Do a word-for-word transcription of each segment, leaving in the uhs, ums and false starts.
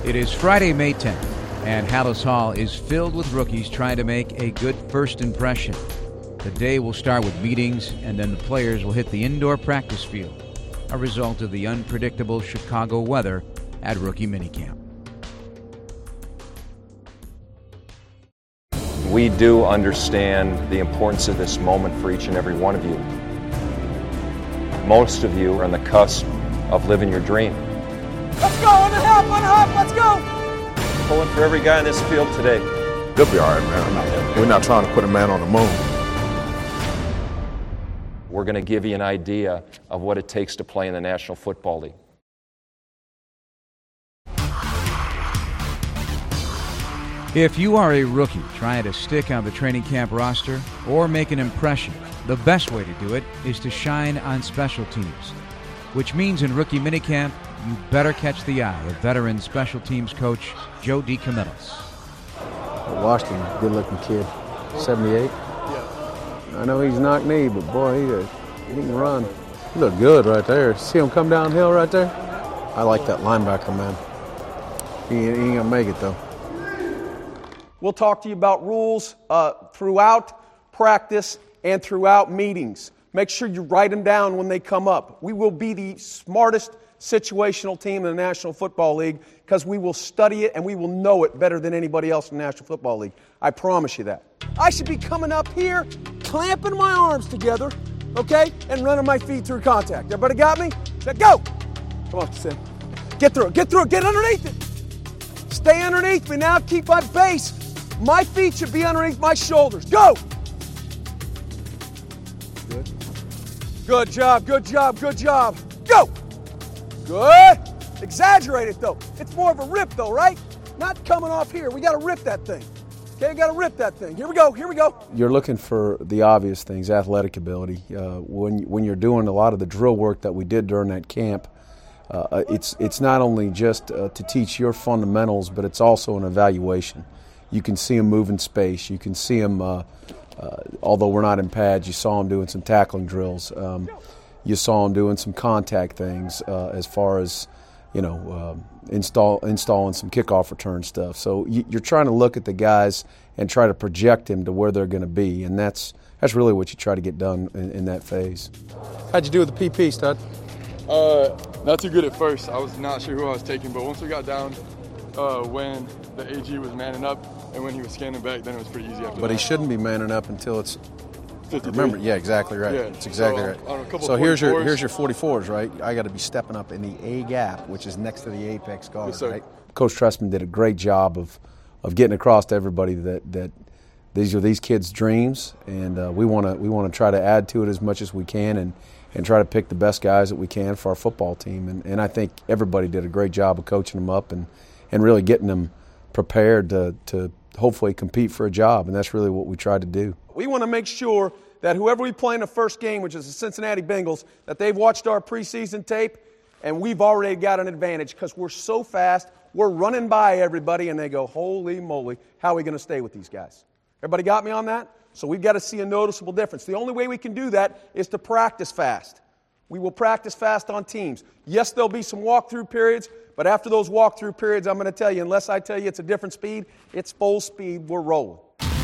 It is Friday, May tenth, and Halas Hall is filled with rookies trying to make a good first impression. The day will start with meetings, and then the players will hit the indoor practice field, a result of the unpredictable Chicago weather at rookie minicamp. We do understand the importance of this moment for each and every one of you. Most of you are on the cusp of living your dream. Let's go, on the hop, on the hop, let's go! Pulling for every guy in this field today. They'll be all right, man. We're not trying to put a man on the moon. We're going to give you an idea of what it takes to play in the National Football League. If you are a rookie trying to stick on the training camp roster or make an impression, the best way to do it is to shine on special teams, which means in rookie minicamp, you better catch the eye of veteran special teams coach Joe DeCamillis. Washington, good-looking kid, seventy-eight. I know he's knock-knee, but boy, he, uh, he can run. He looked good right there. See him come downhill right there? I like that linebacker, man. He, he ain't gonna make it, though. We'll talk to you about rules uh, throughout practice and throughout meetings. Make sure you write them down when they come up. We will be the smartest situational team in the National Football League because we will study it and we will know it better than anybody else in the National Football League. I promise you that. I should be coming up here, clamping my arms together, okay, and running my feet through contact. Everybody got me? Now go! Come on, Sam. Get through it, get through it, get underneath it. Stay underneath me now, keep my base. My feet should be underneath my shoulders. Go! Good. Good job, good job, good job. Go! Good. Exaggerate it, though. It's more of a rip, though, right? Not coming off here. We got to rip that thing. Okay, we got to rip that thing. Here we go, here we go. You're looking for the obvious things, athletic ability. Uh, when, when you're doing a lot of the drill work that we did during that camp, uh, it's, it's not only just uh, to teach your fundamentals, but it's also an evaluation. You can see him move in space. You can see him, uh, uh, although we're not in pads, you saw him doing some tackling drills. Um, you saw him doing some contact things uh, as far as, you know, uh, install installing some kickoff return stuff. So you, you're trying to look at the guys and try to project him to where they're going to be, and that's that's really what you try to get done in, in that phase. How'd you do with the P P, Stud? Uh, not too good at first. I was not sure who I was taking, but once we got down, uh, when the A G was manning up and when he was scanning back, then it was pretty easy after But that. he shouldn't be manning up until it's fifty-three. Remember, yeah, exactly right. Yeah. It's exactly so, right. on a couple So here's your forty-fours. here's your forty-fours, right? I got to be stepping up in the A gap, which is next to the apex guard, Yes, sir. right? Coach Trestman did a great job of of getting across to everybody that that these are these kids' dreams, and uh, we want to we want to try to add to it as much as we can, and and try to pick the best guys that we can for our football team. And and I think everybody did a great job of coaching them up and and really getting them prepared to to hopefully compete for a job, and that's really what we tried to do. We want to make sure that whoever we play in the first game, which is the Cincinnati Bengals, that they've watched our preseason tape, and we've already got an advantage because we're so fast, we're running by everybody, and they go, holy moly, how are we going to stay with these guys? Everybody got me on that? So we've got to see a noticeable difference. The only way we can do that is to practice fast. We will practice fast on teams. Yes, there'll be some walkthrough periods, but after those walkthrough periods, I'm going to tell you, unless I tell you it's a different speed, it's full speed, we're rolling.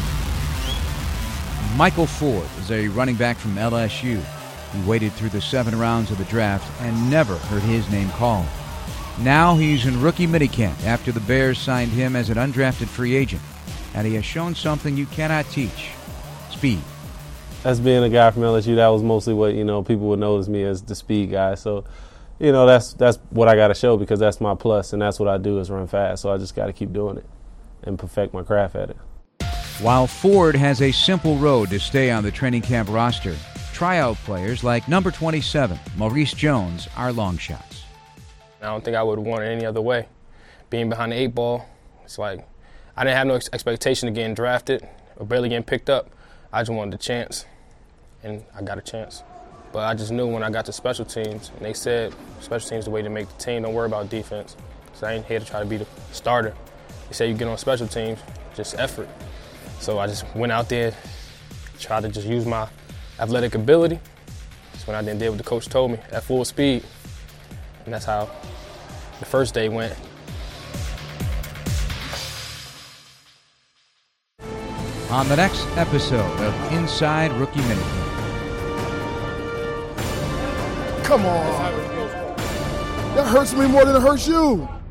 Michael Ford is a running back from L S U. He waited through the seven rounds of the draft and never heard his name called. Now he's in rookie minicamp after the Bears signed him as an undrafted free agent, and he has shown something you cannot teach: speed. As being a guy from L S U, that was mostly what, you know, people would notice me as the speed guy. So, you know, that's that's what I got to show because that's my plus, and that's what I do is run fast. So I just got to keep doing it and perfect my craft at it. While Ford has a simple road to stay on the training camp roster, tryout players like number twenty-seven, Maurice Jones, are long shots. I don't think I would have won it any other way. Being behind the eight ball, it's like I didn't have no ex- expectation of getting drafted or barely getting picked up. I just wanted a chance, and I got a chance. But I just knew when I got to special teams, and they said special teams is the way to make the team, don't worry about defense. So I ain't here to try to be the starter. They say you get on special teams, just effort. So I just went out there, tried to just use my athletic ability. That's when I then did what the coach told me, at full speed. And that's how the first day went. on the next episode of Inside Rookie Minicamp. Come on. That hurts me more than it hurts you.